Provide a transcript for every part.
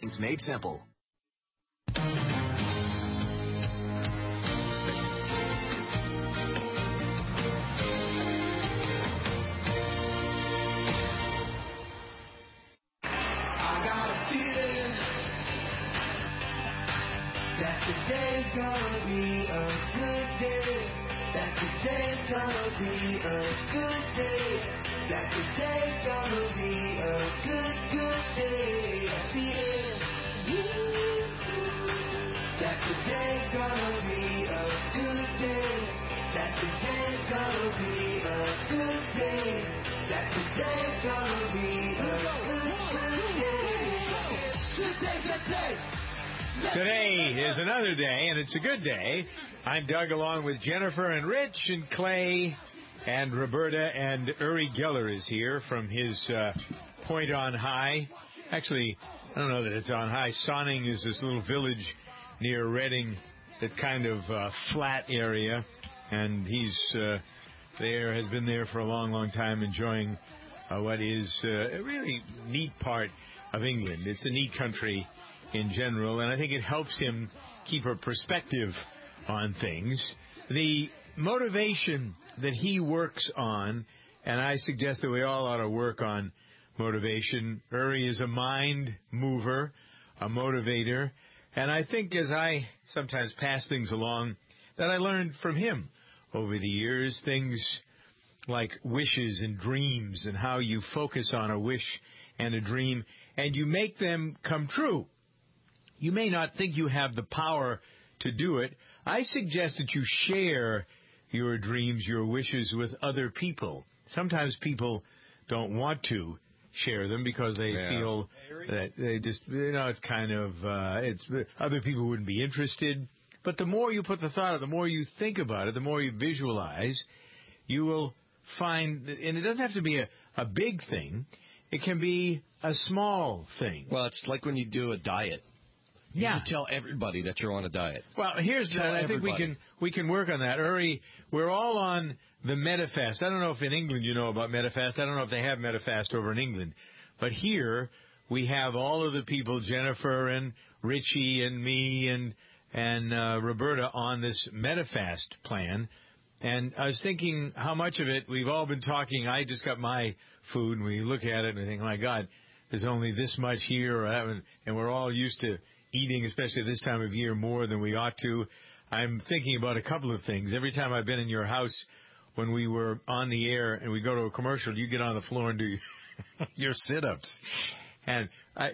Things made simple. Today's gonna be a good day. That today's gonna be a good day. That today's gonna be a good day. I feel it. That today's gonna be a good day. That today's gonna be a good day. That today's gonna be a good day. Good day. Today is another day, and it's a good day. I'm Doug, along with Jennifer and Rich and Clay and Roberta, and Uri Geller is here from his point on high. Actually, I don't know that it's on high. Sonning is this little village near Reading, that kind of flat area, and he's has been there for a long, long time, enjoying what is a really neat part of England. It's a neat country in general, and I think it helps him keep a perspective on things. The motivation that he works on, and I suggest that we all ought to work on motivation. Uri is a mind mover, a motivator, and I think as I sometimes pass things along that I learned from him over the years, things like wishes and dreams, and how you focus on a wish and a dream and you make them come true. You may not think you have the power to do it. I suggest that you share your dreams, your wishes with other people. Sometimes people don't want to share them because they feel that they just, it's kind of, other people wouldn't be interested. But the more you put the thought out, the more you think about it, the more you visualize, you will find, and it doesn't have to be a big thing. It can be a small thing. Well, it's like when you do a diet. You should tell everybody that you're on a diet. Well, I think we can work on that. Uri, we're all on the MetaFast. I don't know if in England you know about MetaFast. I don't know if they have MetaFast over in England. But here we have all of the people, Jennifer and Richie and me and Roberta, on this MetaFast plan. And I was thinking how much of it we've all been talking. I just got my food, and we look at it and we think, oh my God, there's only this much here, and we're all used to eating, especially this time of year, more than we ought to. I'm thinking about a couple of things. Every time I've been in your house when we were on the air and we go to a commercial, you get on the floor and do your sit-ups. And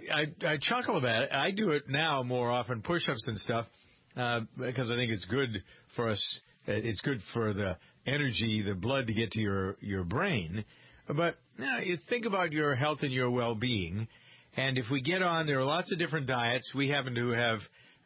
I chuckle about it. I do it now more often, push-ups and stuff, because I think it's good for us. It's good for the energy, the blood to get to your brain. But you think about your health and your well-being. And if we get on, there are lots of different diets. We happen to have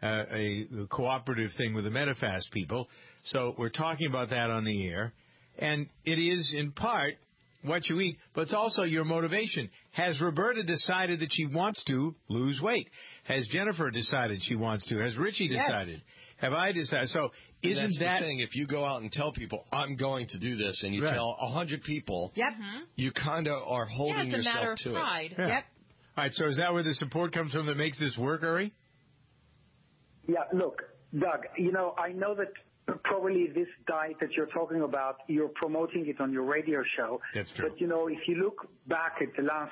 a cooperative thing with the MetaFast people. So we're talking about that on the air. And it is, in part, what you eat, but it's also your motivation. Has Roberta decided that she wants to lose weight? Has Jennifer decided she wants to? Has Richie decided? Yes. Have I decided? So isn't that the thing? If you go out and tell people, I'm going to do this, and you tell 100 people, you kind of are holding yourself to it. It's a matter of pride. Yeah. Yep. All right, so is that where the support comes from that makes this work, Uri? Yeah, look, Doug, I know that probably this diet that you're talking about, you're promoting it on your radio show. That's true. But, if you look back at the last,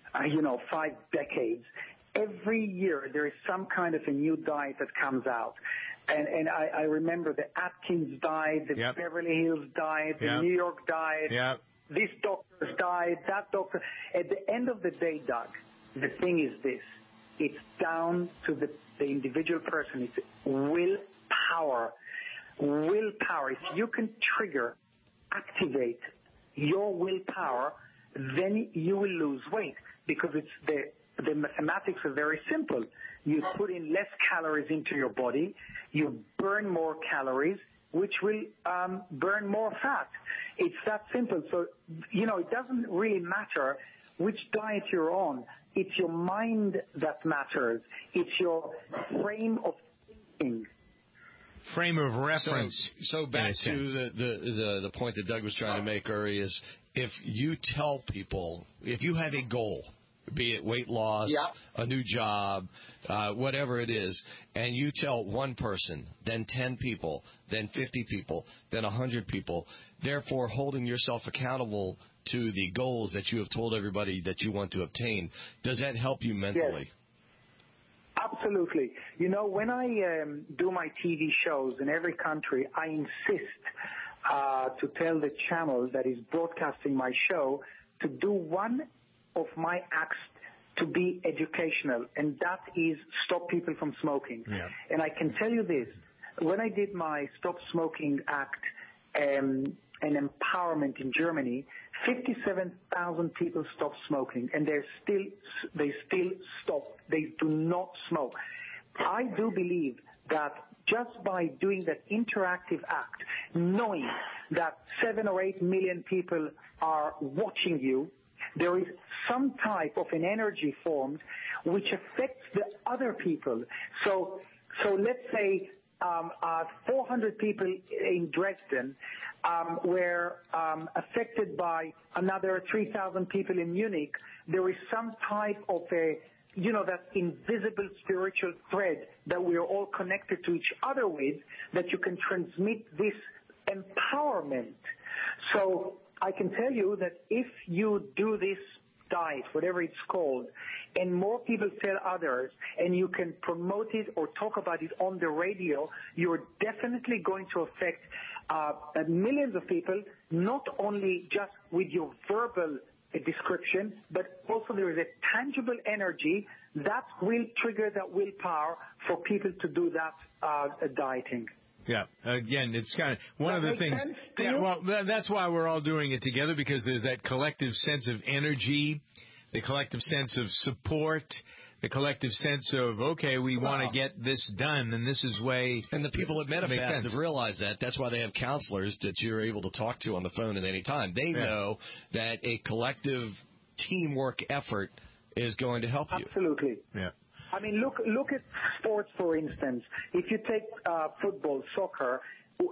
5 decades, every year there is some kind of a new diet that comes out. And I remember the Atkins diet, the Beverly Hills diet, the New York diet, this doctor's diet, that doctor. At the end of the day, Doug, the thing is this. It's down to the individual person. It's willpower. Willpower. If you can activate your willpower, then you will lose weight, because it's the mathematics are very simple. You put in less calories into your body, you burn more calories, which will burn more fat. It's that simple. So, it doesn't really matter which diet you're on. It's your mind that matters. It's your frame of thinking. Frame of reference. So back to the point that Doug was trying to make, Uri, is if you tell people, if you have a goal, be it weight loss, a new job, whatever it is, and you tell one person, then 10 people, then 50 people, then 100 people, therefore holding yourself accountable to the goals that you have told everybody that you want to obtain, does that help you mentally? Yes. Absolutely. You know, when I do my TV shows in every country, I insist to tell the channel that is broadcasting my show to do one of my acts to be educational, and that is stop people from smoking. Yeah. And I can tell you this, when I did my Stop Smoking Act and empowerment in Germany, 57,000 people stopped smoking, and they still stop. They do not smoke. I do believe that just by doing that interactive act, knowing that 7 or 8 million people are watching you, there is some type of an energy formed which affects the other people. So let's say 400 people in Dresden were affected by another 3,000 people in Munich. There is some type of that invisible spiritual thread that we are all connected to each other with, that you can transmit this empowerment. So I can tell you that if you do this diet, whatever it's called, and more people tell others, and you can promote it or talk about it on the radio, you're definitely going to affect millions of people, not only just with your verbal description, but also there is a tangible energy that will trigger that willpower for people to do that dieting. Yeah. Again, it's kind of one of the things. Yeah, well, that's why we're all doing it together, because there's that collective sense of energy, the collective sense of support, the collective sense of, okay, we want to get this done, and this is way. And the people at MetaFast have realized that. That's why they have counselors that you're able to talk to on the phone at any time. They know that a collective teamwork effort is going to help you. Absolutely. Yeah. I mean, look at sports, for instance. If you take football, soccer,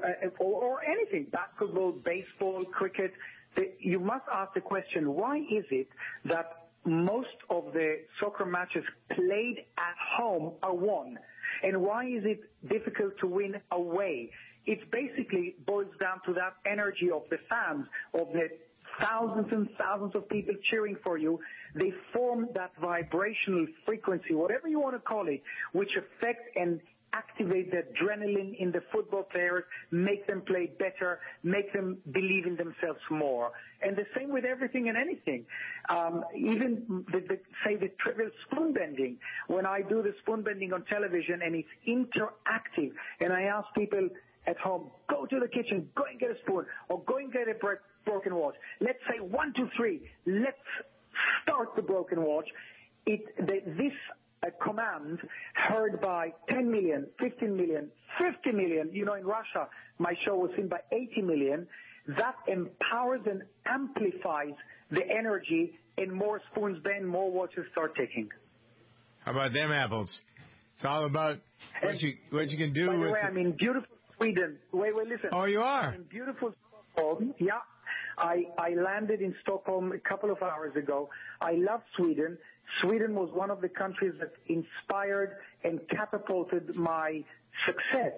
or anything, basketball, baseball, cricket, you must ask the question, why is it that most of the soccer matches played at home are won? And why is it difficult to win away? It basically boils down to that energy of the fans, of the thousands and thousands of people cheering for you. They form that vibrational frequency, whatever you want to call it, which affect and activate the adrenaline in the football players, make them play better, make them believe in themselves more. And the same with everything and anything. Even the trivial spoon bending. When I do the spoon bending on television and it's interactive, and I ask people at home, go to the kitchen, go and get a spoon, or go and get a broken watch. Let's say 1, 2, 3. Let's start the broken watch. This command heard by 10 million, 15 million, 50 million. You know, in Russia, my show was seen by 80 million. That empowers and amplifies the energy, and more spoons bend, more watches start ticking. How about them apples? It's all about what you can do. By the way, I'm in beautiful Sweden. Wait, listen. Oh, you are? I'm in beautiful Stockholm. Yeah. I landed in Stockholm a couple of hours ago. I love Sweden. Sweden was one of the countries that inspired and catapulted my success.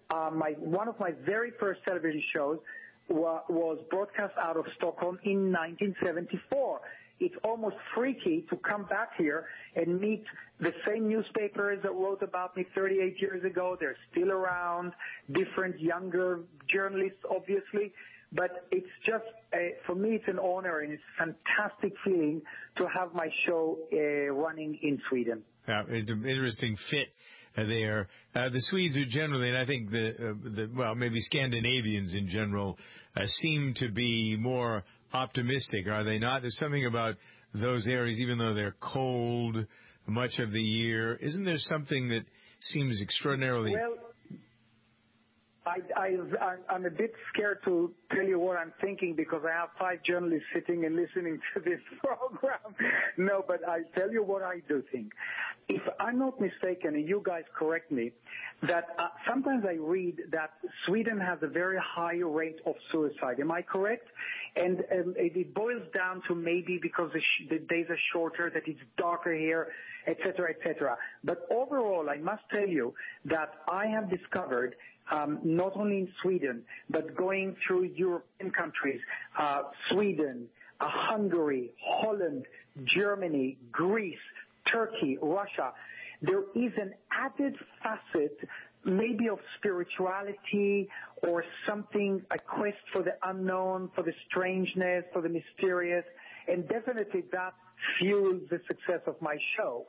One of my very first television shows was broadcast out of Stockholm in 1974. It's almost freaky to come back here and meet the same newspapers that wrote about me 38 years ago. They're still around, different younger journalists, obviously. But it's just, for me, it's an honor, and it's a fantastic feeling to have my show running in Sweden. Yeah, interesting fit there. The Swedes are generally, and I think maybe Scandinavians in general, seem to be more optimistic, are they not? There's something about those areas, even though they're cold much of the year. Isn't there something that seems extraordinarily... Well, I'm a bit scared to tell you what I'm thinking because I have 5 journalists sitting and listening to this program. No, but I tell you what I do think. If I'm not mistaken, and you guys correct me, that sometimes I read that Sweden has a very high rate of suicide. Am I correct? And it boils down to maybe because the days are shorter, that it's darker here, etc., etc. But overall, I must tell you that I have discovered, not only in Sweden, but going through European countries, Sweden, Hungary, Holland, Germany, Greece, Turkey, Russia, there is an added facet maybe of spirituality or something, a quest for the unknown, for the strangeness, for the mysterious, and definitely that fuels the success of my show.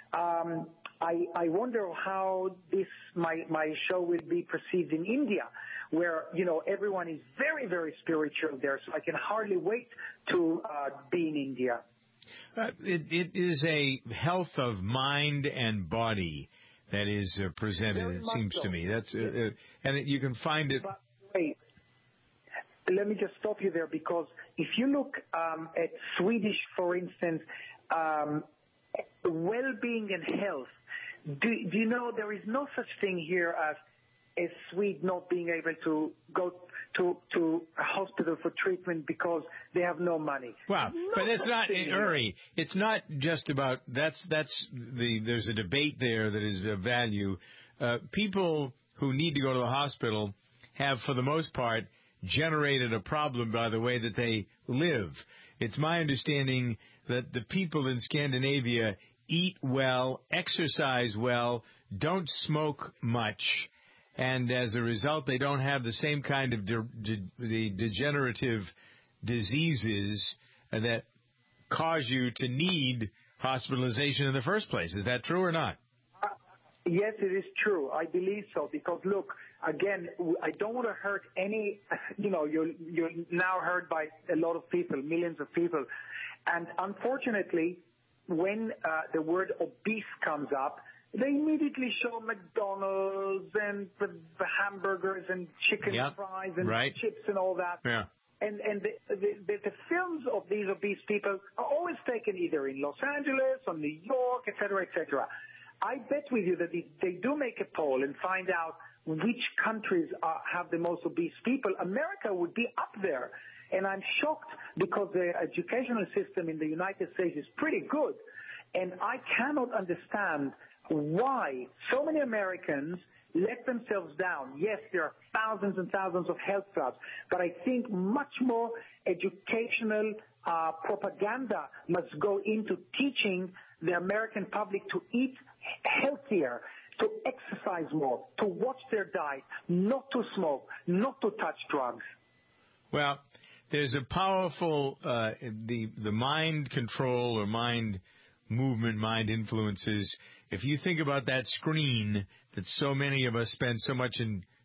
I wonder how my show will be perceived in India, where, everyone is very, very spiritual there, so I can hardly wait to be in India. It is a health of mind and body that is presented, it seems to me. That's and you can find it. But wait, let me just stop you there, because if you look at Swedish, for instance, well-being and health, do you know there is no such thing here as a Swede not being able to go to a hospital for treatment because they have no money. Wow, but it's not, Uri, it's not just about, there's a debate there that is of value. People who need to go to the hospital have, for the most part, generated a problem by the way that they live. It's my understanding that the people in Scandinavia eat well, exercise well, don't smoke much, and as a result, they don't have the same kind of the degenerative diseases that cause you to need hospitalization in the first place. Is that true or not? Yes, it is true. I believe so, because look, again, I don't want to hurt any, you're now heard by a lot of people, millions of people. And unfortunately, when the word obese comes up, they immediately show McDonald's and the hamburgers and chicken fries and chips and all that. Yeah. And the films of these obese people are always taken either in Los Angeles or New York, et cetera, et cetera. I bet with you that if they do make a poll and find out which countries have the most obese people, America would be up there. And I'm shocked because the educational system in the United States is pretty good. And I cannot understand why so many Americans let themselves down. Yes, there are thousands and thousands of health clubs, but I think much more educational propaganda must go into teaching the American public to eat healthier, to exercise more, to watch their diet, not to smoke, not to touch drugs. Well, there's a powerful, the mind control or mind movement, mind influences. If you think about that screen that so many of us spend so much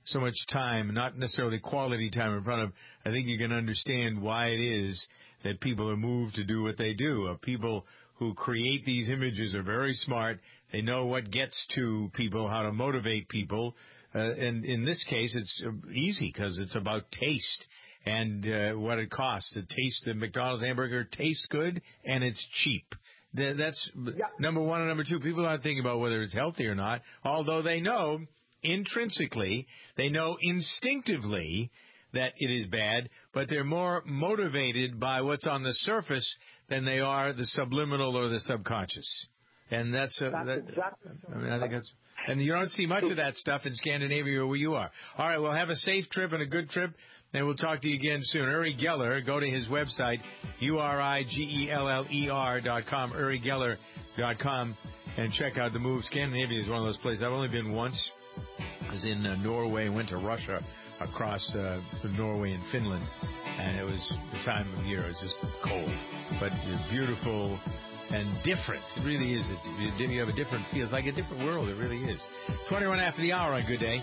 time, not necessarily quality time in front of, I think you can understand why it is that people are moved to do what they do. People who create these images are very smart. They know what gets to people, how to motivate people. And in this case, it's easy because it's about taste and what it costs. The McDonald's hamburger tastes good and it's cheap. That's number one. And number two, people aren't thinking about whether it's healthy or not, although they know intrinsically, they know instinctively that it is bad, but they're more motivated by what's on the surface than they are the subliminal or the subconscious. And that's exactly. I think that's, and you don't see much of that stuff in Scandinavia or where you are. All right, well, have a safe trip and a good trip, and we'll talk to you again soon. Uri Geller, go to his website, URIGELLER.com, UriGeller.com, and check out the move. Scandinavia is one of those places. I've only been once. I was in Norway, went to Russia, across through Norway and Finland, and it was the time of year. It was just cold, but beautiful and different. It really is. You have a different feel. It's like a different world. It really is. 21 after the hour on Good Day.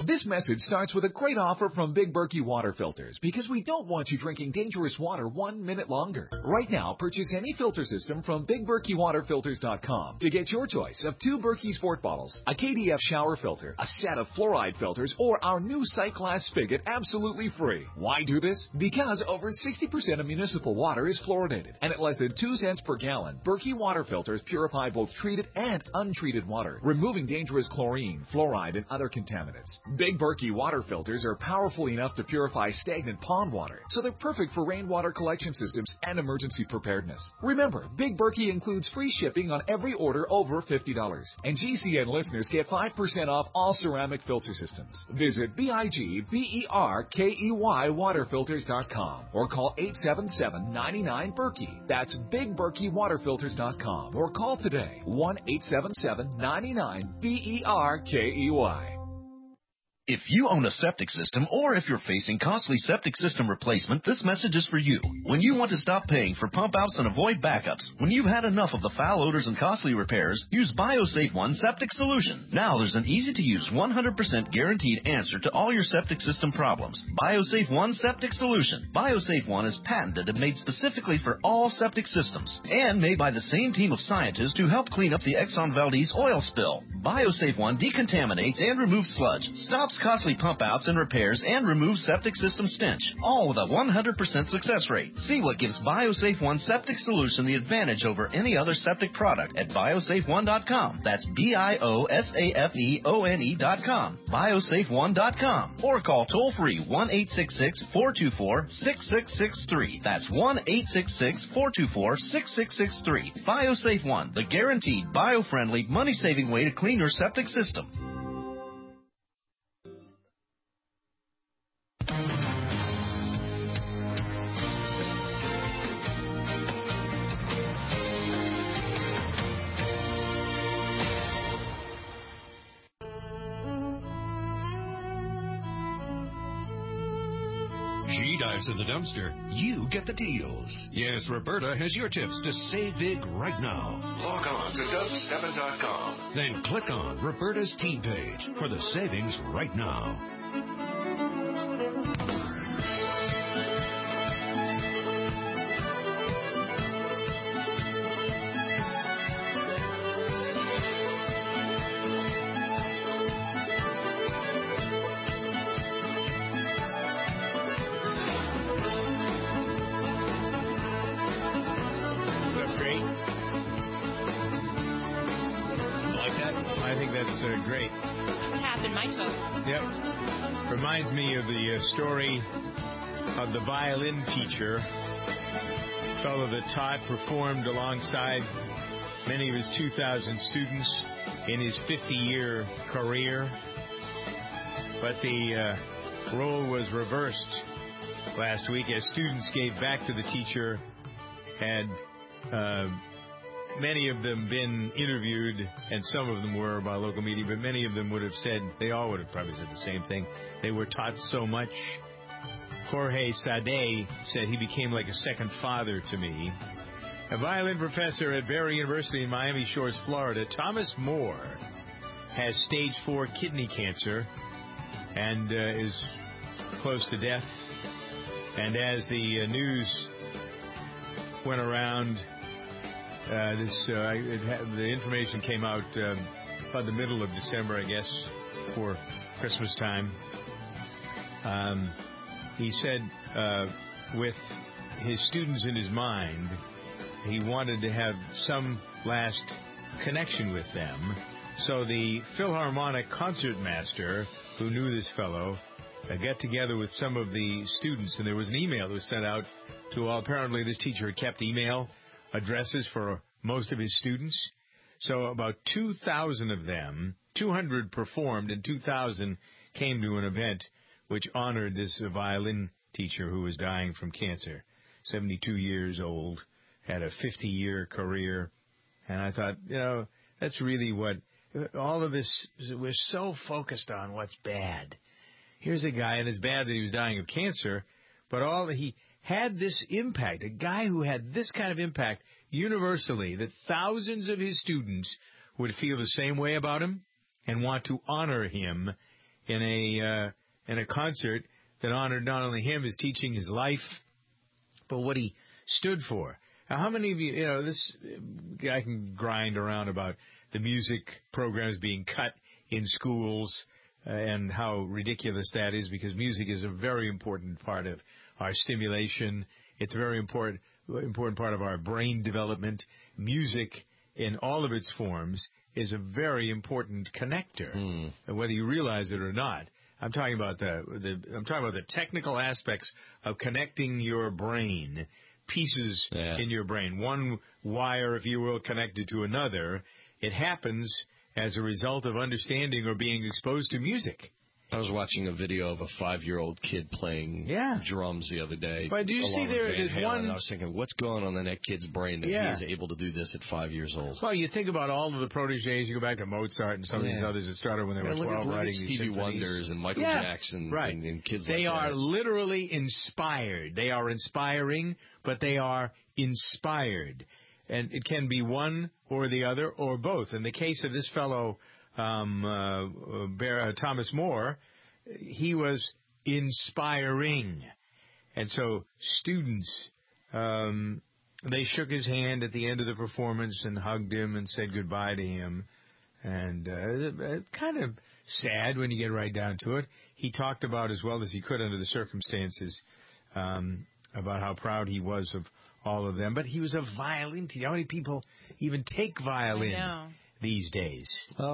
This message starts with a great offer from Big Berkey Water Filters because we don't want you drinking dangerous water 1 minute longer. Right now, purchase any filter system from BigBerkeyWaterFilters.com to get your choice of 2 Berkey Sport bottles, a KDF shower filter, a set of fluoride filters, or our new sight glass spigot absolutely free. Why do this? Because over 60% of municipal water is fluoridated, and at less than 2 cents per gallon, Berkey Water Filters purify both treated and untreated water, removing dangerous chlorine, fluoride, and other contaminants. Big Berkey water filters are powerful enough to purify stagnant pond water, so they're perfect for rainwater collection systems and emergency preparedness. Remember, Big Berkey includes free shipping on every order over $50, and GCN listeners get 5% off all ceramic filter systems. Visit BigBerkeyWaterFilters.com or call 877-99-BERKEY. That's BigBerkeyWaterFilters.com or call today 1-877-99-BERKEY. If you own a septic system or if you're facing costly septic system replacement, this message is for you. When you want to stop paying for pump outs and avoid backups, when you've had enough of the foul odors and costly repairs, use BioSafe One Septic Solution. Now there's an easy-to-use 100% guaranteed answer to all your septic system problems. BioSafe One Septic Solution. BioSafe One is patented and made specifically for all septic systems and made by the same team of scientists who helped clean up the Exxon Valdez oil spill. BioSafe One decontaminates and removes sludge, stops costly pump outs and repairs, and removes septic system stench, all with a 100% success rate. See what gives BioSafe One Septic Solution the advantage over any other septic product at biosafeone.com. That's BIOSAFEONE.com. biosafeone.com. Or call toll-free 1-866-424-6663. That's 1-866-424-6663. BioSafe One, the guaranteed bio-friendly, money-saving way to clean your septic system. She dives in the dumpster. You get the deals. Yes, Roberta has your tips to save big right now. Log on to DougStebbin.com. Then click on Roberta's team page for the savings right now. Great. I'm tapping my toe. Yep. Reminds me of the story of the violin teacher, fellow that taught, performed alongside many of his 2,000 students in his 50-year career. But the role was reversed last week as students gave back to the teacher. Had many of them been interviewed, and some of them were by local media, but many of them would have said, they all would have probably said the same thing. They were taught so much. Jorge Sade said he became like a second father to me. A violin professor at Barry University in Miami Shores, Florida, Thomas Moore, has stage 4 kidney cancer and is close to death. And as the news went around, the information came out about the middle of December, I guess, for Christmas time. He said with his students in his mind, he wanted to have some last connection with them. So the Philharmonic concertmaster, who knew this fellow, got together with some of the students, and there was an email that was sent out to all. Apparently this teacher had kept email addresses for most of his students. So about 2,000 of them, 200 performed, and 2,000 came to an event which honored this violin teacher who was dying from cancer. 72 years old, had a 50-year career. And I thought, that's really what all of this, we're so focused on what's bad. Here's a guy, and it's bad that he was dying of cancer, but he had this impact, a guy who had this kind of impact universally, that thousands of his students would feel the same way about him and want to honor him in a concert that honored not only him, his teaching, his life, but what he stood for. Now, how many of you, this guy can grind around about the music programs being cut in schools and how ridiculous that is, because music is a very important part of our stimulation. It's a very important part of our brain development. Music, in all of its forms, is a very important connector, whether you realize it or not. I'm talking about the technical aspects of connecting your brain, pieces in your brain, one wire, if you will, connected to another. It happens as a result of understanding or being exposed to music. I was watching a video of a 5-year-old kid playing drums the other day. But do you see there's one? And I was thinking, what's going on in that kid's brain that he's able to do this at 5 years old? Well, you think about all of the protégés. You go back to Mozart and some of these others that started when they were 12 writing these Stevie symphonies. Wonders and Michael Jackson and kids like that. They are literally inspired. They are inspiring, but they are inspired. And it can be one or the other or both. In the case of this fellow, Thomas More, he was inspiring. And so students, they shook his hand at the end of the performance and hugged him and said goodbye to him. And it's kind of sad when you get right down to it. He talked about, as well as he could under the circumstances, about how proud he was of all of them. But he was a violin teacher. How many people even take violin these days?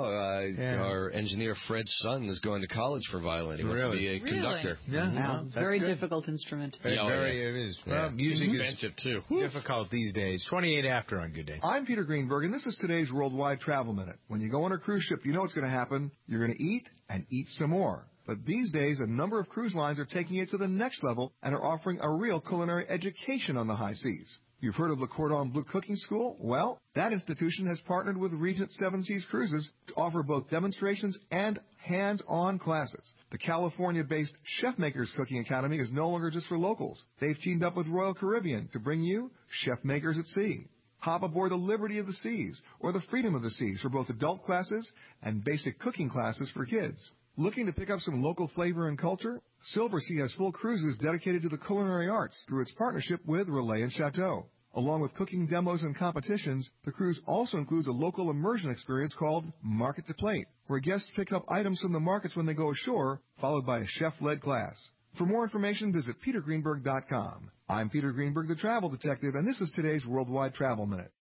Our engineer Fred's son is going to college for violin. He wants to be a conductor. Yeah, it's a very difficult instrument. It is. Well, music is expensive too. Difficult these days. 28 after on Good Day. I'm Peter Greenberg, and this is today's Worldwide Travel Minute. When you go on a cruise ship, you know what's going to happen. You're going to eat and eat some more. But these days, a number of cruise lines are taking it to the next level and are offering a real culinary education on the high seas. You've heard of Le Cordon Bleu Cooking School? Well, that institution has partnered with Regent Seven Seas Cruises to offer both demonstrations and hands-on classes. The California-based Chef Makers Cooking Academy is no longer just for locals. They've teamed up with Royal Caribbean to bring you Chef Makers at Sea. Hop aboard the Liberty of the Seas or the Freedom of the Seas for both adult classes and basic cooking classes for kids. Looking to pick up some local flavor and culture? Silver Sea has full cruises dedicated to the culinary arts through its partnership with Relais and Chateau. Along with cooking demos and competitions, the cruise also includes a local immersion experience called Market to Plate, where guests pick up items from the markets when they go ashore, followed by a chef-led class. For more information, visit petergreenberg.com. I'm Peter Greenberg, the Travel Detective, and this is today's Worldwide Travel Minute.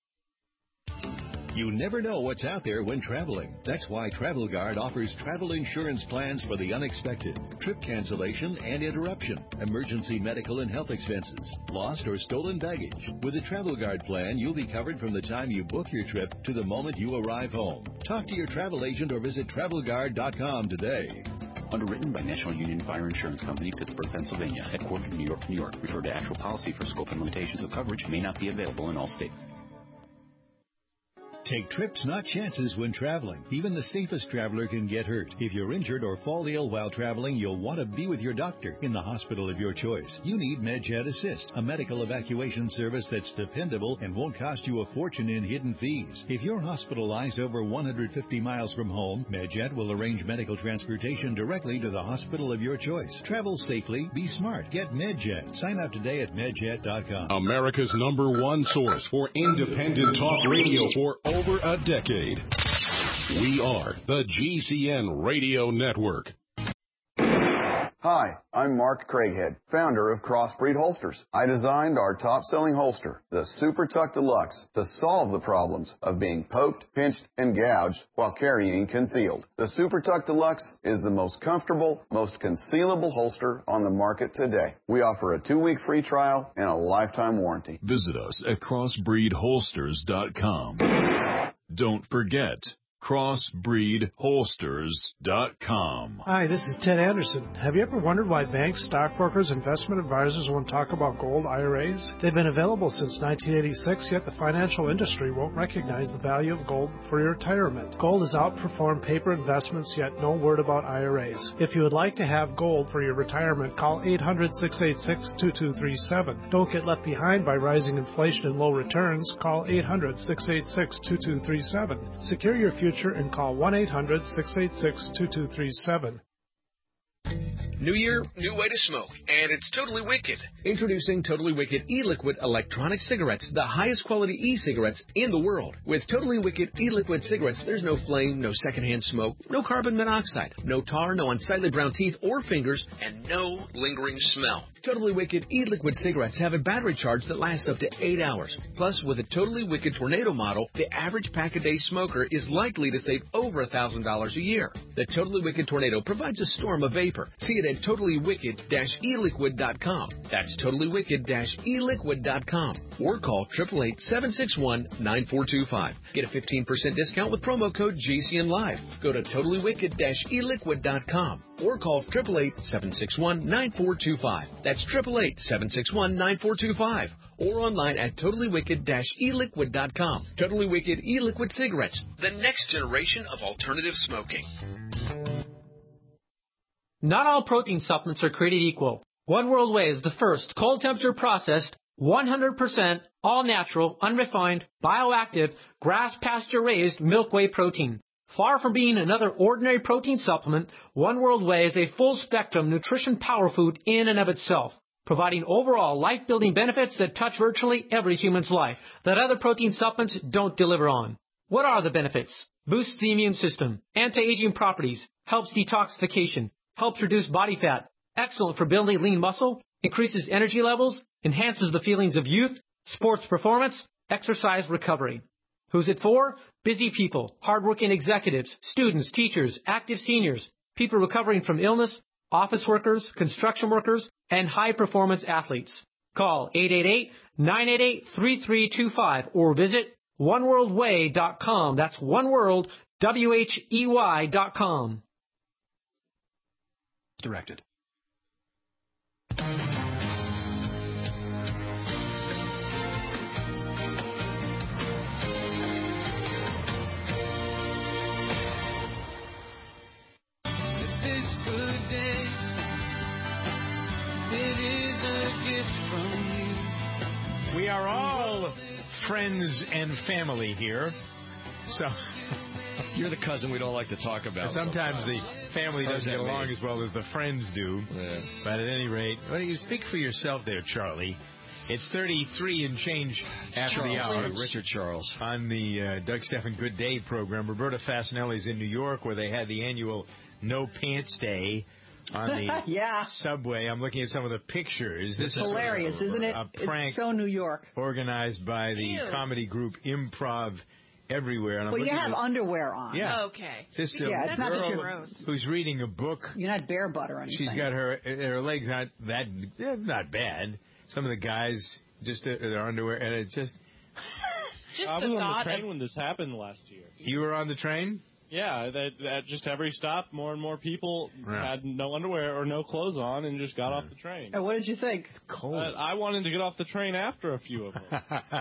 You never know what's out there when traveling. That's why Travel Guard offers travel insurance plans for the unexpected, trip cancellation and interruption, emergency medical and health expenses, lost or stolen baggage. With a Travel Guard plan, you'll be covered from the time you book your trip to the moment you arrive home. Talk to your travel agent or visit TravelGuard.com today. Underwritten by National Union Fire Insurance Company, Pittsburgh, Pennsylvania. Headquartered in New York, New York. Refer to actual policy for scope and limitations of coverage. May not be available in all states. Take trips, not chances, when traveling. Even the safest traveler can get hurt. If you're injured or fall ill while traveling, you'll want to be with your doctor in the hospital of your choice. You need MedJet Assist, a medical evacuation service that's dependable and won't cost you a fortune in hidden fees. If you're hospitalized over 150 miles from home, MedJet will arrange medical transportation directly to the hospital of your choice. Travel safely, be smart, get MedJet. Sign up today at medjet.com. America's #1 source for independent talk radio for over a decade. We are the GCN Radio Network. Hi, I'm Mark Craighead, founder of Crossbreed Holsters. I designed our top-selling holster, the Super Tuck Deluxe, to solve the problems of being poked, pinched, and gouged while carrying concealed. The Super Tuck Deluxe is the most comfortable, most concealable holster on the market today. We offer a 2-week free trial and a lifetime warranty. Visit us at crossbreedholsters.com. Don't forget, crossbreedholsters.com. Hi, this is Ted Anderson. Have you ever wondered why banks, stockbrokers, investment advisors won't talk about gold IRAs? They've been available since 1986, yet the financial industry won't recognize the value of gold for your retirement. Gold has outperformed paper investments, yet no word about IRAs. If you would like to have gold for your retirement, call 800-686-2237. Don't get left behind by rising inflation and low returns. Call 800-686-2237. Secure your future and call 1-800-686-2237. New year, new way to smoke, and it's totally wicked. Introducing Totally Wicked e-liquid electronic cigarettes, the highest quality e-cigarettes in the world. With Totally Wicked e-liquid cigarettes, there's no flame, no secondhand smoke, no carbon monoxide, no tar, no unsightly brown teeth or fingers, and no lingering smell. Totally Wicked e-liquid cigarettes have a battery charge that lasts up to 8 hours. Plus, with a Totally Wicked Tornado model, the average pack-a-day smoker is likely to save over $1,000 a year. The Totally Wicked Tornado provides a storm of vapor. See it at totallywicked-eliquid.com. That's totallywicked-eliquid.com. Or call 888-761-9425. Get a 15% discount with promo code GCNLive. Go to totallywicked-eliquid.com. Or call 888-761-9425. That's 888-761-9425. Or online at totallywicked-eliquid.com. Totally Wicked e-liquid cigarettes, the next generation of alternative smoking. Not all protein supplements are created equal. One World Whey is the first cold temperature processed, 100% all natural, unrefined, bioactive, grass pasture raised milk whey protein. Far from being another ordinary protein supplement, One World Whey is a full spectrum nutrition power food in and of itself, providing overall life-building benefits that touch virtually every human's life that other protein supplements don't deliver on. What are the benefits? Boosts the immune system, anti-aging properties, helps detoxification, helps reduce body fat, excellent for building lean muscle, increases energy levels, enhances the feelings of youth, sports performance, exercise recovery. Who's it for? Busy people, hardworking executives, students, teachers, active seniors, people recovering from illness, office workers, construction workers, and high-performance athletes. Call 888-988-3325 or visit oneworldwhey.com. That's oneworld, WHEY.com. Directed. We are all friends and family here, so you're the cousin we don't like to talk about. Sometimes the family doesn't get along as well as the friends do. Yeah. But at any rate, why don't you speak for yourself there, Charlie? It's 33 and change after the hour. Richard Charles. On the Doug Stephan Good Day program. Roberta Fasinelli's in New York, where they had the annual No Pants Day on the subway. I'm looking at some of the pictures. It's hilarious, isn't it? A prank it's so New York. Organized by the comedy group Improv Everywhere. And well, you have underwear on. Yeah. Okay. This it's not girl who's reading a book. You're not bare butt or anything. She's got her legs not not bad. Some of the guys just their underwear, and it's just. I was on the train when this happened last year. You were on the train? Yeah, at just every stop, more and more people had no underwear or no clothes on and just got off the train. And what did you think? It's cold. I wanted to get off the train after a few of them.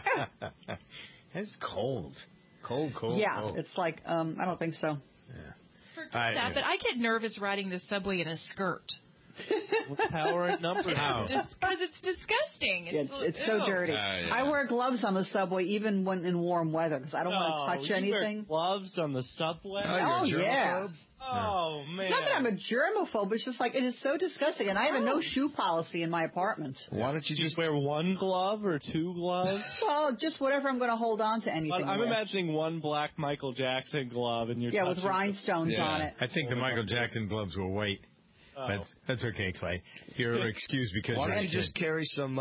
It's cold. Cold. Yeah, cold. It's like, I don't think so. Yeah. Forget that, but I get nervous riding the subway in a skirt. What's power at number? Because it's disgusting. It's so dirty. I wear gloves on the subway even when in warm weather because I don't want to touch anything. Wear gloves on the subway? Oh yeah. Oh, man. It's not that I'm a germaphobe. It's just like, it is so disgusting. And I have a no shoe policy in my apartment. Why don't you just wear one glove or two gloves? Well, just whatever I'm going to hold on to anything I'm with. imagining one black Michael Jackson glove and you're with rhinestones on it. I think the Michael Jackson gloves will wait. That's okay, Clay. You're excused because why don't you just carry some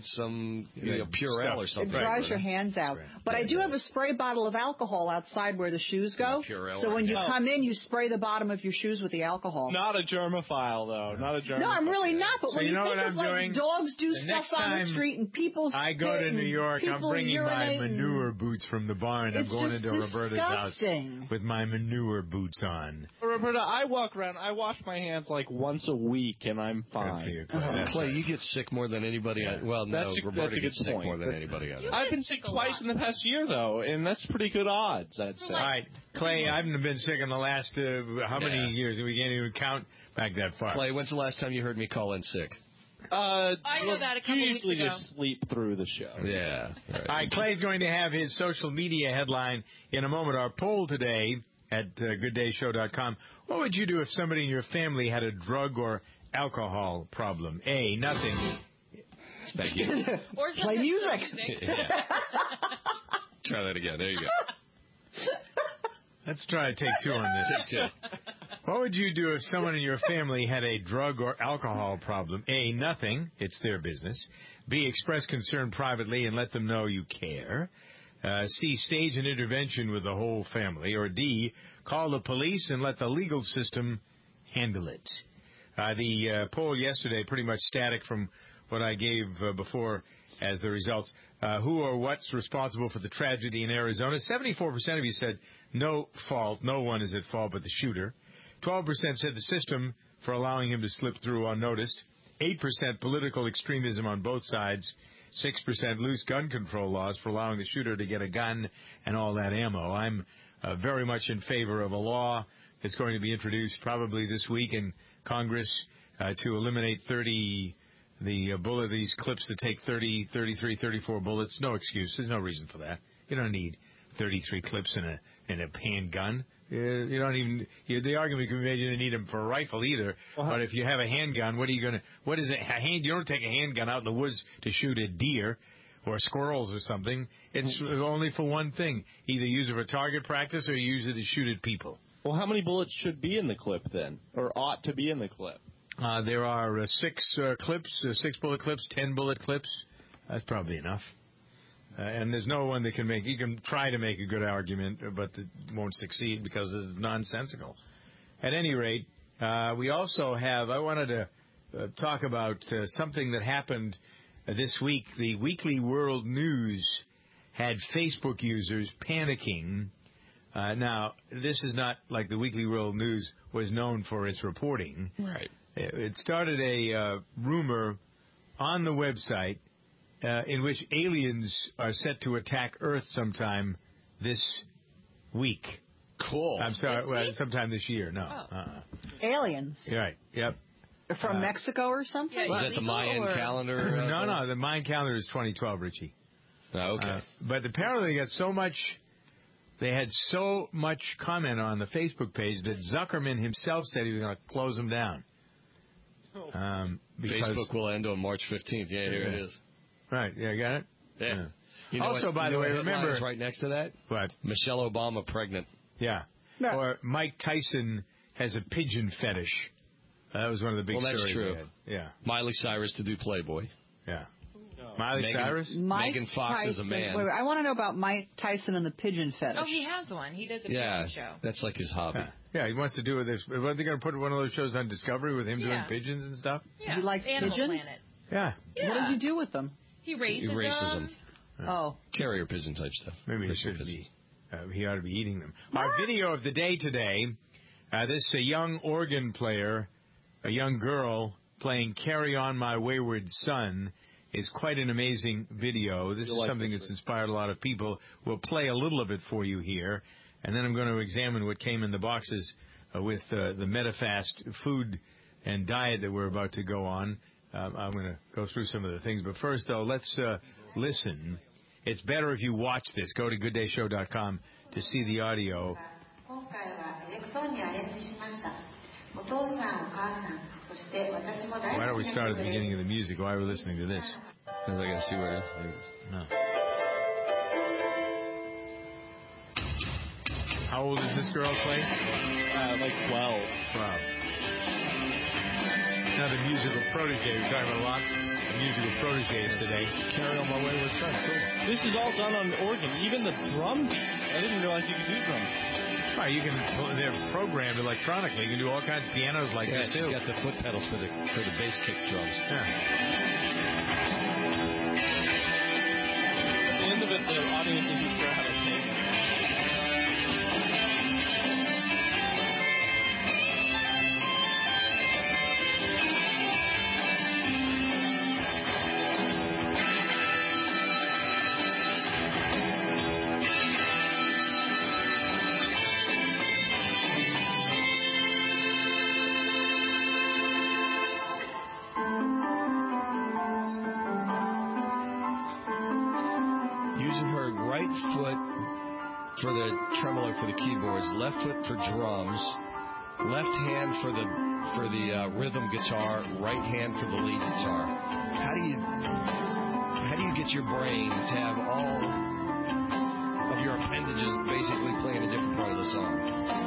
Purell or something? It dries your hands out. But I do have a spray bottle of alcohol outside where the shoes go. So when you come in, you spray the bottom of your shoes with the alcohol. Not a germophile, though. Not a germophile. No, I'm really not. But when you think of like dogs do stuff on the street and people spit I go to New York, I'm bringing my urinate manure boots from the barn. I'm going into Roberta's house with my manure boots on. Roberta, I walk around. I wash my hands like once a week, and I'm fine. Clay, you get sick more than anybody. Roberta gets sick more than anybody. I've been sick twice in the past year, though, and that's pretty good odds, I'd say. All right, Clay, I haven't been sick in the last how many years? We can't even count back that far. Clay, when's the last time you heard me call in sick? I know that a couple weeks ago. You usually just sleep through the show. Yeah. Right. All right, Clay's going to have his social media headline in a moment. Our poll today at gooddayshow.com. What would you do if somebody in your family had a drug or alcohol problem? A, nothing. Or play music. Try that again. There you go. Let's try take 2 on this. Take 2. What would you do if someone in your family had a drug or alcohol problem? A, nothing. It's their business. B, express concern privately and let them know you care. C, stage an intervention with the whole family. Or D, call the police and let the legal system handle it. The poll yesterday, pretty much static from what I gave before as the results. Who or what's responsible for the tragedy in Arizona? 74% of you said no fault. No one is at fault but the shooter. 12% said the system for allowing him to slip through unnoticed. 8% political extremism on both sides. 6% loose gun control laws for allowing the shooter to get a gun and all that ammo. I'm very much in favor of a law that's going to be introduced probably this week in Congress to eliminate these clips that take 30, 33, 34 bullets. No excuse. There's no reason for that. You don't need 33 clips in a handgun. You don't even. The argument can be made you don't need them for a rifle either. But if you have a handgun, what is it? You don't take a handgun out in the woods to shoot a deer or squirrels or something. It's only for one thing. Either use it for target practice or use it to shoot at people. Well, how many bullets should be in the clip then, or ought to be in the clip? There are 6 clips, 6 bullet clips, 10 bullet clips. That's probably enough. And there's no one that can make. You can try to make a good argument, but it won't succeed because it's nonsensical. At any rate, we also have. I wanted to talk about something that happened this week. The Weekly World News had Facebook users panicking. Now, this is not like the Weekly World News was known for its reporting. Right. It started a rumor on the website in which aliens are set to attack Earth sometime this week. Cool. I'm sorry, sometime this year. No. Aliens. Right. Yep. From Mexico or something? Yeah, was that the Mayan calendar? No. The Mayan calendar is 2012, Richie. Oh, okay. But apparently they had so much comment on the Facebook page that Zuckerman himself said he was going to close them down. Facebook will end on March 15th. Yeah, here it is. Right. Yeah, got it? Yeah. You know also, by the way, remember... right next to that? What? Michelle Obama pregnant. Yeah. Or Mike Tyson has a pigeon fetish. That was one of the big stories. Well, that's true. Yeah. Miley Cyrus to do Playboy. Yeah. Miley Cyrus? Megan Fox Tyson, is a man. Wait, I want to know about Mike Tyson and the pigeon fetish. Oh, he has one. He does a pigeon show. That's like his hobby. Yeah, he wants to do with this. Are they going to put one of those shows on Discovery with him doing pigeons and stuff? Yeah. He likes Animal pigeons? Planet. Yeah. What does he do with them? He races them. Oh. Carrier pigeon type stuff. Maybe he should be. He ought to be eating them. Our video of the day today, this young organ player, a young girl playing Carry On My Wayward Son, is quite an amazing video. This is something that's inspired a lot of people. We'll play a little of it for you here, and then I'm going to examine what came in the boxes with the MetaFast food and diet that we're about to go on. I'm going to go through some of the things. But first, though, let's listen. It's better if you watch this. Go to GoodDayShow.com to see the audio. Why don't we start at the beginning of the music? Why are we listening to this? Because I got to see what it is. No. How old is this girl, Clay? Like 12. Wow. Now the musical protege. We're talking about a lot of musical proteges today. Carry On My Wayward Son. Cool. This is all done on organ. Even the drum beat. I didn't realize you could do drum beats. Right, you can. They're programmed electronically. You can do all kinds of pianos like this too. She's got the foot pedals for the bass kick drums. Yeah. At the end of it, the audience isn't sure how to take it. For the tremolo for the keyboards, left foot for drums, left hand for the for the rhythm guitar, right hand for the lead guitar. How do you get your brain to have all of your appendages basically playing a different part of the song?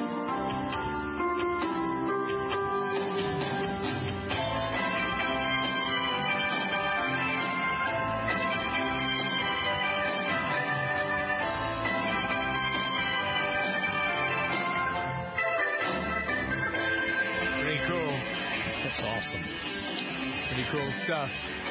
Awesome. Pretty cool stuff.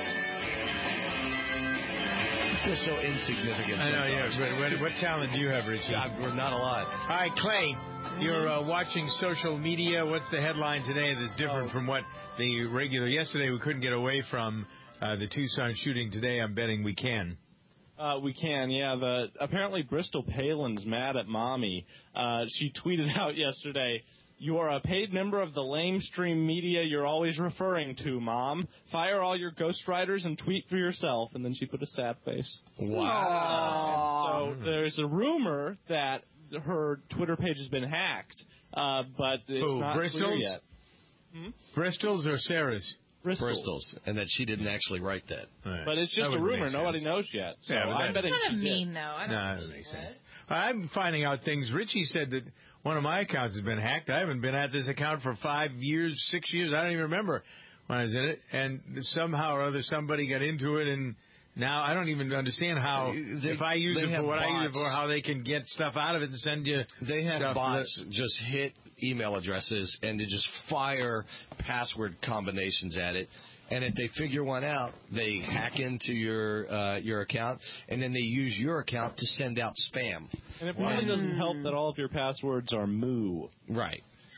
They're so insignificant. I know, yeah. What talent do you have, Richie? We're not a lot. All right, Clay, you're watching social media. What's the headline today that's different from what the regular... Yesterday we couldn't get away from the Tucson shooting. Today I'm betting we can. We can, yeah. Apparently Bristol Palin's mad at Mommy. She tweeted out yesterday, "You are a paid member of the lamestream media you're always referring to, Mom. Fire all your ghostwriters and tweet for yourself." And then she put a sad face. Wow. So there's a rumor that her Twitter page has been hacked, but it's not clear yet. Bristol's or Sarah's? Bristol's. And that she didn't actually write that. Right. But it's just a rumor. Nobody knows yet. So I'm betting That's kind of mean, though. I don't that makes sense. I'm finding out things. Richie said that one of my accounts has been hacked. I haven't been at this account for 5 years, 6 years. I don't even remember when I was in it. And somehow or other, somebody got into it, and now I don't even understand how, if I use it for what I use it for, how they can get stuff out of it and send you They have stuff bots just hit email addresses and to just fire password combinations at it. And if they figure one out, they hack into your account, and then they use your account to send out spam. And it really doesn't help that all of your passwords are moo. Right.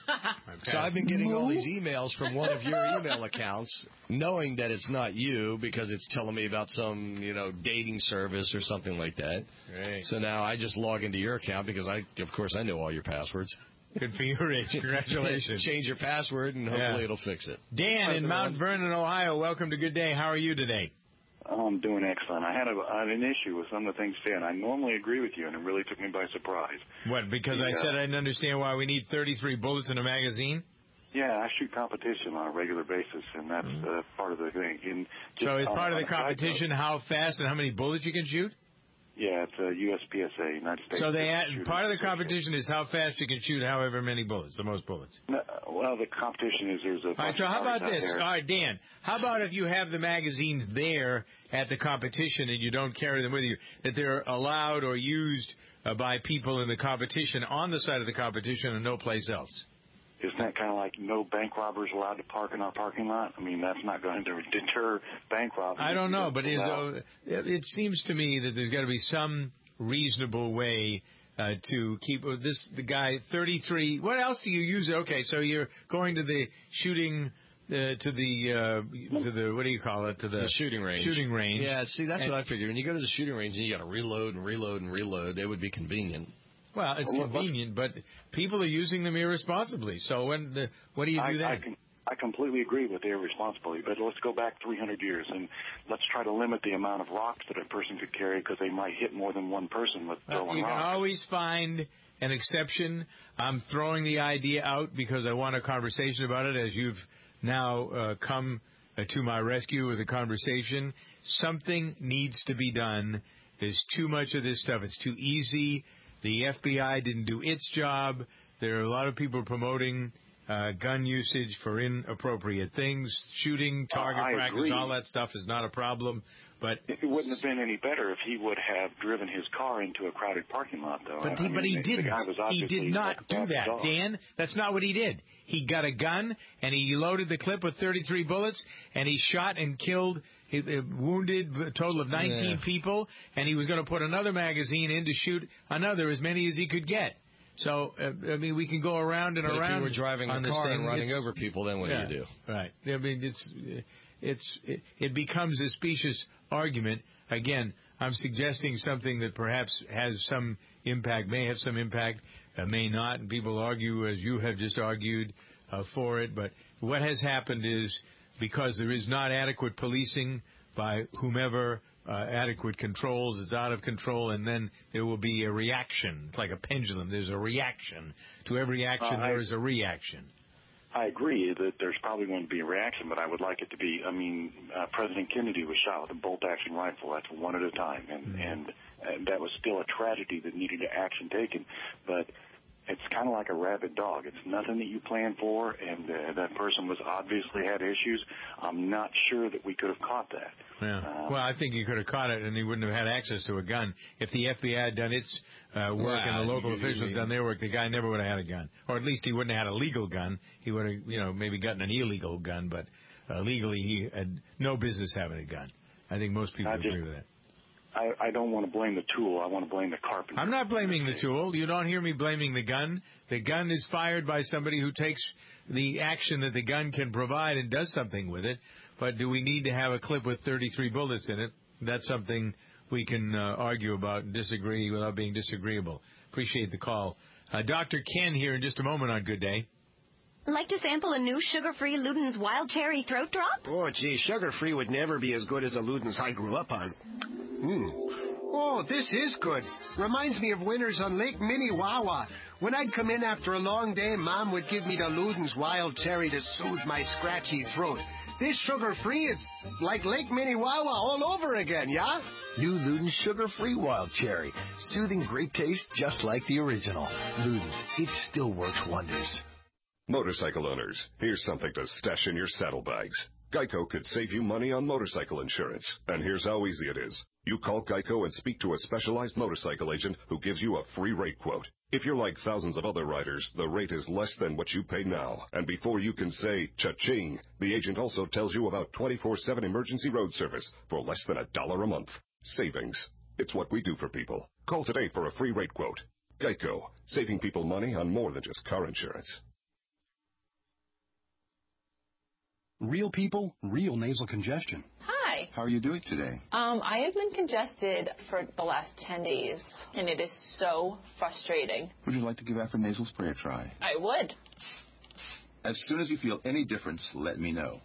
So I've been getting all these emails from one of your email accounts, knowing that it's not you because it's telling me about some, dating service or something like that. Right. So now I just log into your account because of course I know all your passwords. Good for you, Rich. Congratulations. Change your password, and hopefully it'll fix it. Dan in Mount Vernon, Ohio, welcome to Good Day. How are you today? I'm doing excellent. I had an issue with some of the things said. I normally agree with you, and it really took me by surprise. What, because I said I didn't understand why we need 33 bullets in a magazine? Yeah, I shoot competition on a regular basis, and that's part of the thing. And so is part of the competition how fast and how many bullets you can shoot? Yeah, it's a USPSA, United States. So part of the competition is how fast you can shoot however many bullets, the most bullets. No, well, the competition is there's a... All right, so how about this? All right, Dan, how about if you have the magazines there at the competition and you don't carry them with you, that they're allowed or used by people in the competition on the side of the competition and no place else? Isn't that kind of like no bank robbers allowed to park in our parking lot? I mean, that's not going to deter bank robbers. I don't know, but it seems to me that there's got to be some reasonable way to keep the guy 33. What else do you use? Okay, so you're going to the shooting. To the what do you call it? To the shooting range. Shooting range. Yeah, see, that's what I figured. When you go to the shooting range and you got to reload and reload and reload, it would be convenient. Well, it's convenient, but people are using them irresponsibly. So what do you do then? I completely agree with the irresponsibility, but let's go back 300 years and let's try to limit the amount of rocks that a person could carry because they might hit more than one person with throwing You rocks. can always find an exception. I'm throwing the idea out because I want a conversation about it, as you've now come to my rescue with a conversation. Something needs to be done. There's too much of this stuff. It's too easy. The FBI didn't do its job. There are a lot of people promoting gun usage for inappropriate things. Shooting, target practice, all that stuff is not a problem. But it wouldn't have been any better if he would have driven his car into a crowded parking lot, though. But he didn't. He did not do that, Dan. That's not what he did. He got a gun, and he loaded the clip with 33 bullets, and he shot and killed, wounded a total of 19 people, and he was going to put another magazine in to shoot as many as he could get. So, I mean, we can go around and around. If you were driving a car and running over people, then what do you do? Right. I mean, it becomes a specious argument. Again, I'm suggesting something that perhaps has some impact, may have some impact, may not, and people argue, as you have just argued, for it. But what has happened is, because there is not adequate policing by whomever, adequate controls, it's out of control, and then there will be a reaction. It's like a pendulum. There's a reaction. To every action, there is a reaction. I agree that there's probably going to be a reaction, but I would like it to be, President Kennedy was shot with a bolt-action rifle. That's one at a time, and that was still a tragedy that needed action taken. But it's kind of like a rabid dog. It's nothing that you plan for, and that person was obviously had issues. I'm not sure that we could have caught that. Yeah. Well, I think you could have caught it, and he wouldn't have had access to a gun. If the FBI had done its work and the local officials done their work, the guy never would have had a gun. Or at least he wouldn't have had a legal gun. He would have, maybe gotten an illegal gun, but legally he had no business having a gun. I think most people agree with that. I don't want to blame the tool. I want to blame the carpenter. I'm not blaming the tool. You don't hear me blaming the gun. The gun is fired by somebody who takes the action that the gun can provide and does something with it. But do we need to have a clip with 33 bullets in it? That's something we can argue about and disagree without being disagreeable. Appreciate the call. Dr. Ken here in just a moment on Good Day. Like to sample a new sugar-free Luden's Wild Cherry Throat Drop? Oh, gee, sugar-free would never be as good as the Luden's I grew up on. Oh, this is good. Reminds me of winters on Lake Minnewawa. When I'd come in after a long day, Mom would give me the Luden's Wild Cherry to soothe my scratchy throat. This sugar-free is like Lake Minnewawa all over again, yeah? New Luden's Sugar-Free Wild Cherry. Soothing great taste just like the original. Luden's, it still works wonders. Motorcycle owners, here's something to stash in your saddlebags. Geico could save you money on motorcycle insurance. And here's how easy it is. You call Geico and speak to a specialized motorcycle agent who gives you a free rate quote. If you're like thousands of other riders, the rate is less than what you pay now. And before you can say, cha-ching, the agent also tells you about 24/7 emergency road service for less than $1 a month. Savings. It's what we do for people. Call today for a free rate quote. Geico, saving people money on more than just car insurance. Real people, real nasal congestion. Hi. How are you doing today? I have been congested for the last 10 days, and it is so frustrating. Would you like to give Afrin Nasal Spray a try? I would. As soon as you feel any difference, let me know.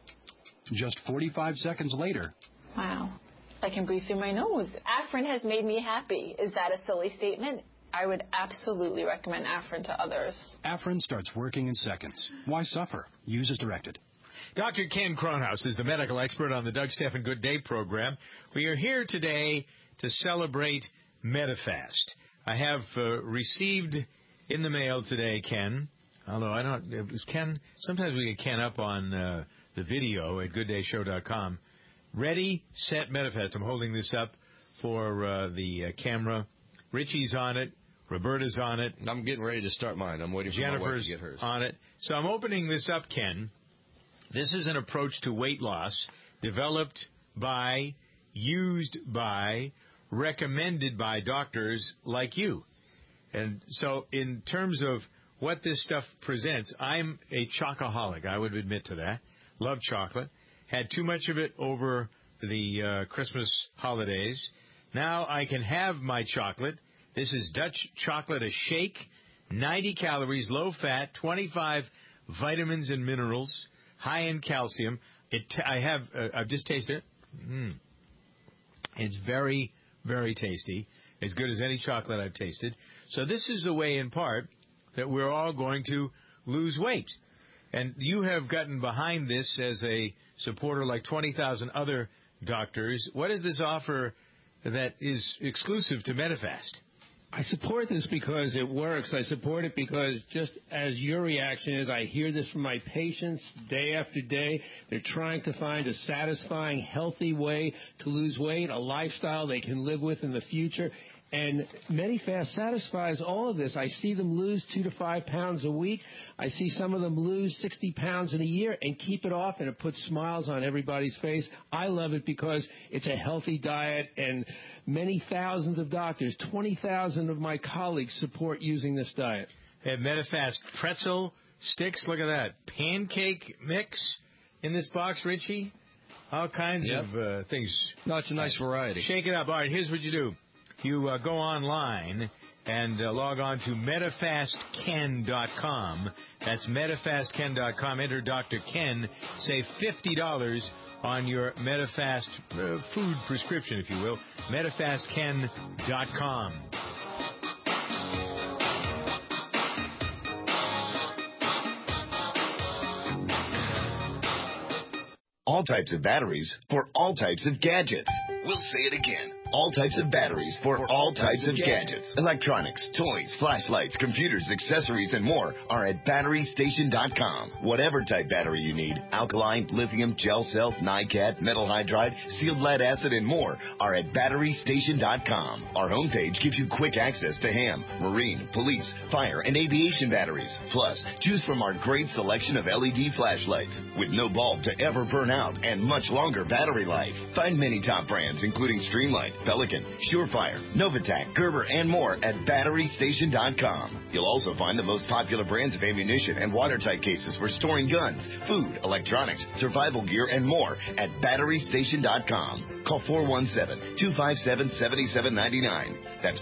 Just 45 seconds later. Wow. I can breathe through my nose. Afrin has made me happy. Is that a silly statement? I would absolutely recommend Afrin to others. Afrin starts working in seconds. Why suffer? Use as directed. Dr. Ken Kronhaus is the medical expert on the Doug Stephan Good Day program. We are here today to celebrate Medifast. I have received in the mail today, Ken, although I don't, it was Ken, sometimes we get Ken up on the video at gooddayshow.com. Ready, set, Medifast. I'm holding this up for the camera. Richie's on it. Roberta's on it. I'm getting ready to start mine. I'm waiting for Jennifer's my wife to get hers. on it. So I'm opening this up, Ken. This is an approach to weight loss developed by, used by, recommended by doctors like you. And so in terms of what this stuff presents, I'm a chocoholic. I would admit to that. Love chocolate. Had too much of it over the Christmas holidays. Now I can have my chocolate. This is Dutch chocolate, a shake, 90 calories, low fat, 25 vitamins and minerals. High in calcium. I've just tasted it. It's very, very tasty. As good as any chocolate I've tasted. So this is a way, in part, that we're all going to lose weight. And you have gotten behind this as a supporter like 20,000 other doctors. What is this offer that is exclusive to Medifast? I support this because it works. I support it because just as your reaction is, I hear this from my patients day after day. They're trying to find a satisfying, healthy way to lose weight, a lifestyle they can live with in the future. And Medifast satisfies all of this. I see them lose 2 to 5 pounds a week. I see some of them lose 60 pounds in a year and keep it off, and it puts smiles on everybody's face. I love it because it's a healthy diet, and many thousands of doctors, 20,000 of my colleagues support using this diet. They have Medifast pretzel sticks. Look at that. Pancake mix in this box, Richie. All kinds of things. No, it's a nice variety. Shake it up. All right, here's what you do. You go online and log on to MedifastKen.com. That's MedifastKen.com. Enter Dr. Ken. Save $50 on your Medifast food prescription, if you will. MedifastKen.com. all types of batteries for all types of gadgets. We'll say it again. All types of batteries for all types of gadgets. Electronics, toys, flashlights, computers, accessories, and more are at BatteryStation.com. Whatever type battery you need, alkaline, lithium, gel cell, NiCad, metal hydride, sealed lead acid, and more are at BatteryStation.com. Our homepage gives you quick access to ham, marine, police, fire, and aviation batteries. Plus, choose from our great selection of LED flashlights with no bulb to ever burn out and much longer battery life. Find many top brands including Streamlight, Pelican, Surefire, Novatac, Gerber, and more at BatteryStation.com. You'll also find the most popular brands of ammunition and watertight cases for storing guns, food, electronics, survival gear, and more at BatteryStation.com. Call 417-257-7799. That's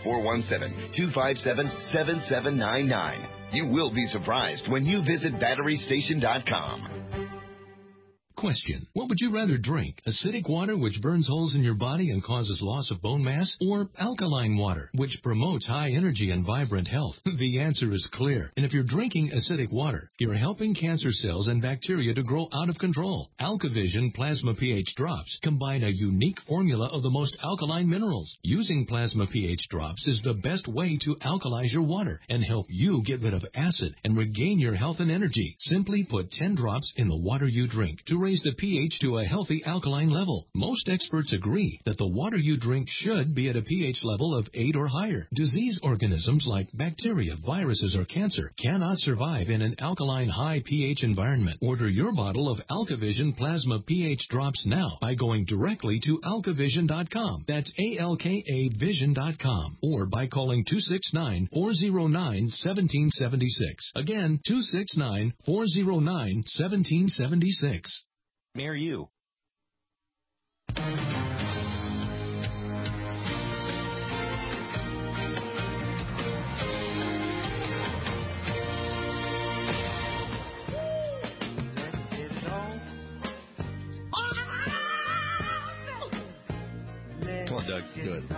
417-257-7799. You will be surprised when you visit BatteryStation.com. Question. What would you rather drink? Acidic water, which burns holes in your body and causes loss of bone mass? Or alkaline water, which promotes high energy and vibrant health? The answer is clear. And if you're drinking acidic water, you're helping cancer cells and bacteria to grow out of control. AlkaVision Plasma pH Drops combine a unique formula of the most alkaline minerals. Using Plasma pH Drops is the best way to alkalize your water and help you get rid of acid and regain your health and energy. Simply put 10 drops in the water you drink to raise the pH to a healthy alkaline level. Most experts agree that the water you drink should be at a pH level of 8 or higher. Disease organisms like bacteria, viruses, or cancer cannot survive in an alkaline high pH environment. Order your bottle of AlkaVision Plasma pH Drops now by going directly to AlkaVision.com. That's ALKAVision.com. Or by calling 269-409-1776. Again, 269-409-1776. Near you. Come on, Doug. Do it.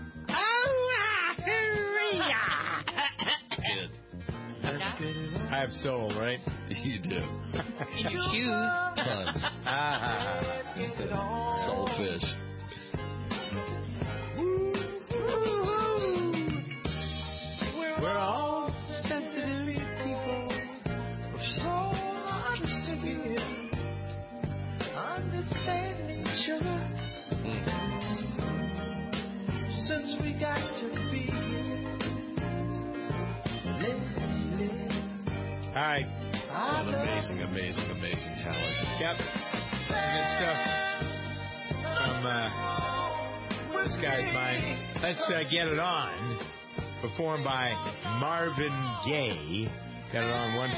I have soul, right? You do. In your shoes. Tons. Soulfish. We're all sensitive people with so much to give. Understanding, sugar. Since we got to be here. All right. An amazing, amazing, amazing talent. Yep. That's good stuff from this guy's mind. Let's Get It On, performed by Marvin Gaye. Got it on once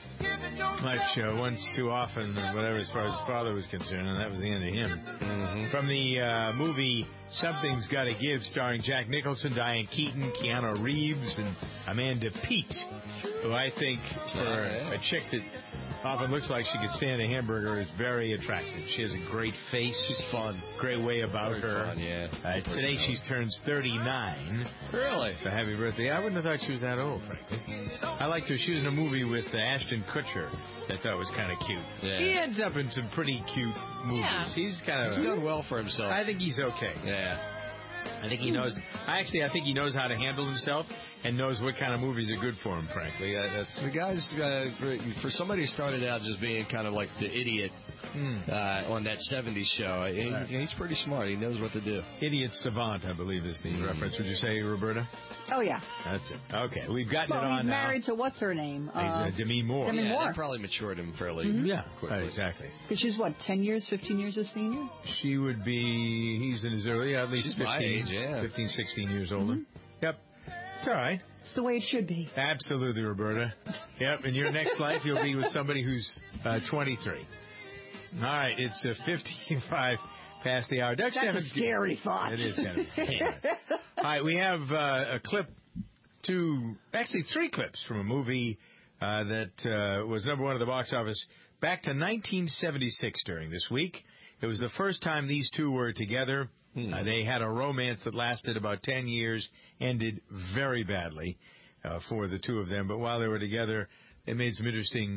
too often, whatever, as far as his father was concerned, and that was the end of him. Mm-hmm. From the movie Something's Gotta Give, starring Jack Nicholson, Diane Keaton, Keanu Reeves, and Amanda Peet, who I think, for a chick that often looks like she could stand a hamburger, is very attractive. She has a great face. She's fun. Great way about her. Fun, yeah. Today she turns 39. Really? So happy birthday. I wouldn't have thought she was that old, frankly. I liked her. She was in a movie with Ashton Kutcher that I thought was kind of cute. Yeah. He ends up in some pretty cute movies. Yeah. He's done well for himself. I think he's okay. Yeah. I think he knows. I think he knows how to handle himself and knows what kind of movies are good for him. Frankly, that's the guy's for somebody who started out just being kind of like the idiot on that '70s show. He's pretty smart. He knows what to do. Idiot savant, I believe, is the reference. Would you say, Roberta? Oh yeah. That's it. Okay, we've gotten it on he's now. married to what's her name? Demi Moore. Demi Moore. They probably matured him fairly quickly. Exactly. Because she's what, 10 years, 15 years a senior? She would be. He's in his early, at least She's 15, my age, 15, 16 years older. Yep. It's all right. It's the way it should be. Absolutely, Roberta. Yep. In your next life, you'll be with somebody who's 23. All right. It's 55 past the hour. Doug That's a scary thought. It is kind of scary. All right. We have a clip. Actually 3 clips from a movie that was number 1 at the box office back to 1976 during this week. It was the first time these two were together. They had a romance that lasted about 10 years, ended very badly for the two of them. But while they were together, they made some interesting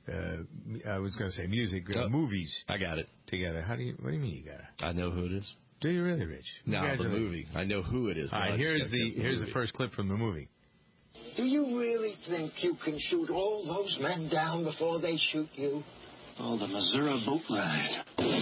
I was going to say music, movies. I got it. Together. What do you mean you got it? I know who it is. Do you really, Rich? No, the movie. I know who it is. All right, here's the first clip from the movie. Do you really think you can shoot all those men down before they shoot you? Oh, the Missouri boat ride.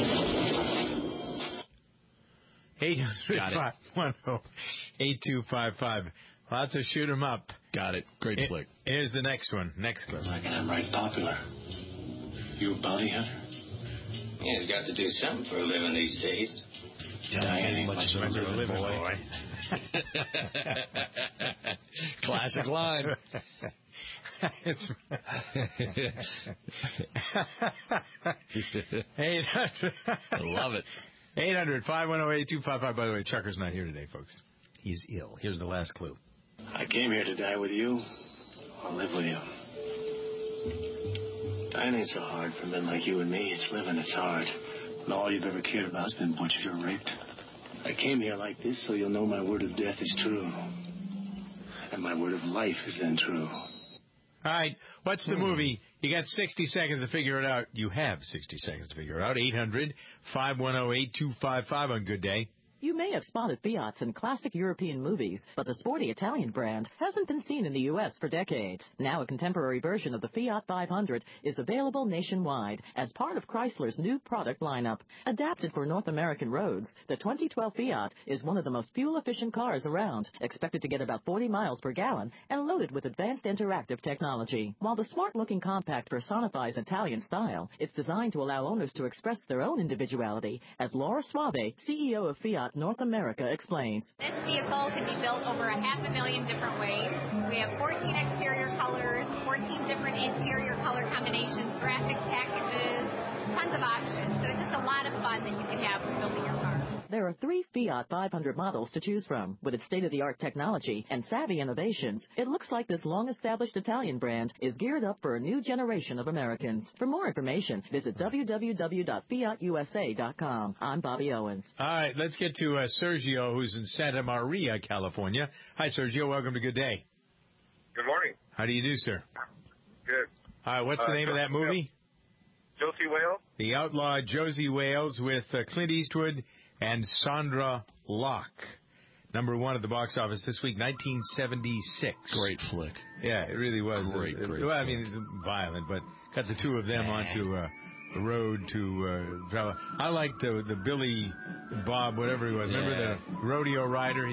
800-510-8255. Lots of shoot 'em up. Got it. Great flick. Here's the next one. Next clip. I reckon I'm right popular. You a bounty hunter? Yeah, he's got to do something for a living these days. Dying ain't much of a living, boy. Classic line. It's 800. I love it. 800-510-8255. By the way, Chucker's not here today, folks. He's ill. Here's the last clue. I came here to die with you. I'll live with you. Dying ain't so hard for men like you and me. It's living that's hard. And all you've ever cared about has been butchered or raped. I came here like this so you'll know my word of death is true. And my word of life is then true. All right. What's the movie? You got 60 seconds to figure it out. You have 60 seconds to figure it out. 800-510-8255 on Good Day. You may have spotted Fiats in classic European movies, but the sporty Italian brand hasn't been seen in the U.S. for decades. Now a contemporary version of the Fiat 500 is available nationwide as part of Chrysler's new product lineup. Adapted for North American roads, the 2012 Fiat is one of the most fuel-efficient cars around, expected to get about 40 miles per gallon and loaded with advanced interactive technology. While the smart-looking compact personifies Italian style, it's designed to allow owners to express their own individuality, as Laura Suave, CEO of Fiat North America, explains. This vehicle can be built over 500,000 different ways. We have 14 exterior colors, 14 different interior color combinations, graphic packages, tons of options. So it's just a lot of fun that you can have with building your car. There are 3 Fiat 500 models to choose from. With its state-of-the-art technology and savvy innovations, it looks like this long-established Italian brand is geared up for a new generation of Americans. For more information, visit www.fiatusa.com. I'm Bobby Owens. All right, let's get to Sergio, who's in Santa Maria, California. Hi, Sergio. Welcome to Good Day. Good morning. How do you do, sir? Good. All right, what's the name of that movie? Josie Wales. The Outlaw Josie Wales with Clint Eastwood and Sandra Locke. Number 1 at the box office this week, 1976. Great flick. Yeah, it really was. Great. Well, I mean, it's violent, but got the two of them onto the road to travel. I like the Billy Bob, whatever he was. Remember the rodeo rider?